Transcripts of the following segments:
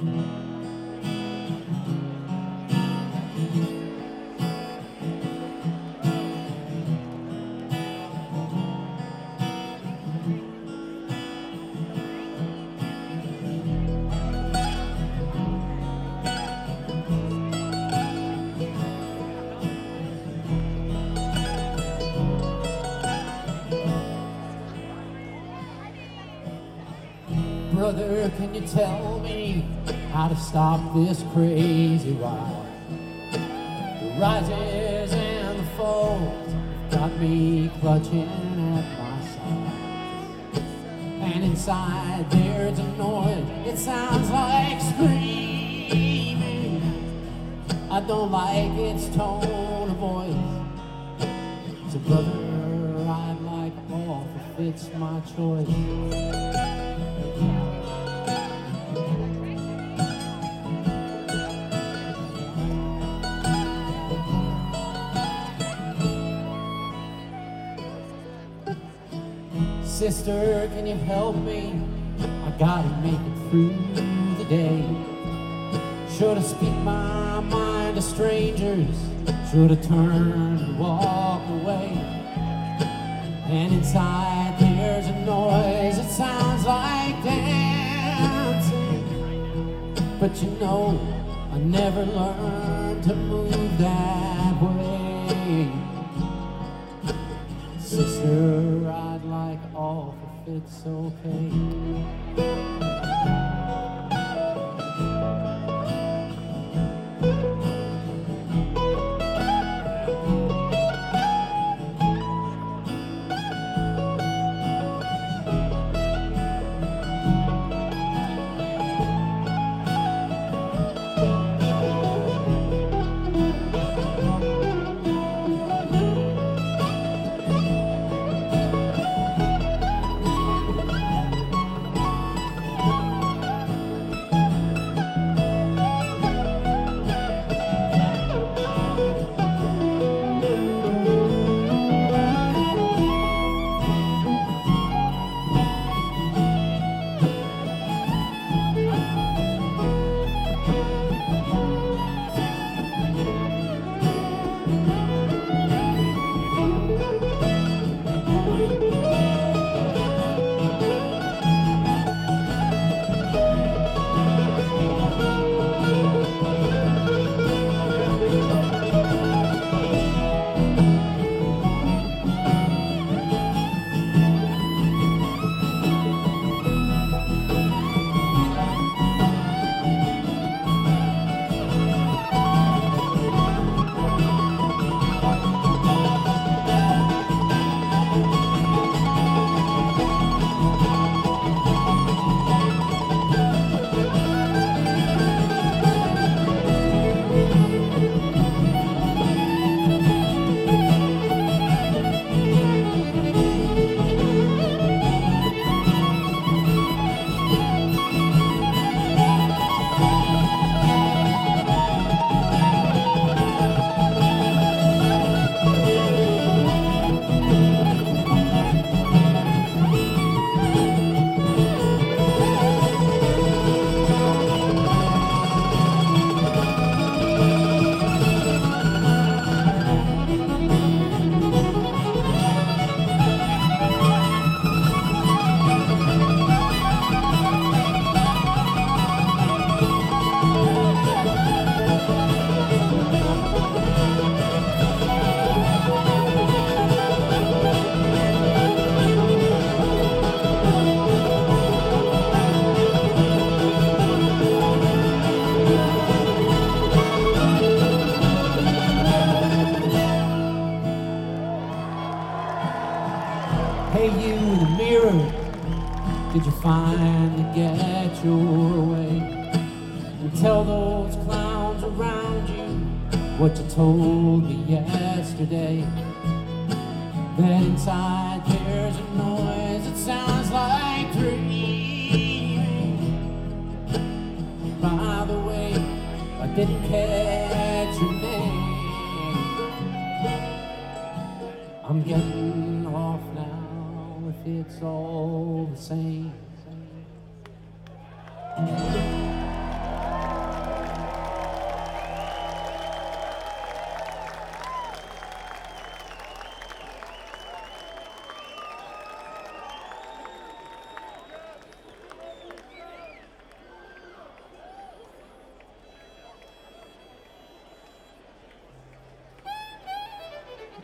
Brother, can you tell me how to stop this crazy ride? The rises and the falls got me clutching at my side. And inside there's a noise, it sounds like screaming. I don't like its tone of voice. So brother, I'd like off if it's my choice. Sister, can you help me? I gotta make it through the day. Should I speak my mind to strangers? Should I turn and walk away? And inside there's a noise, it sounds like dancing. But you know, I never learned to move that way. Sister, I'd like off if it's okay. Hey you, the mirror, did you finally get your way? And tell those clowns around you what you told me yesterday. That inside there's a noise, it sounds like dreaming. By the way, I didn't catch your name. I'm getting off now if it's all the same.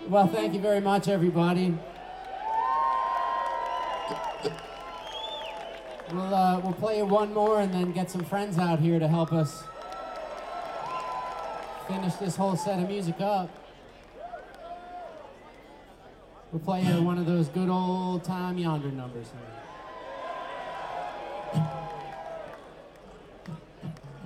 Well, thank you very much, everybody. We'll play you one more and then get some friends out here to help us finish this whole set of music up. We'll play you one of those good old time Yonder numbers here.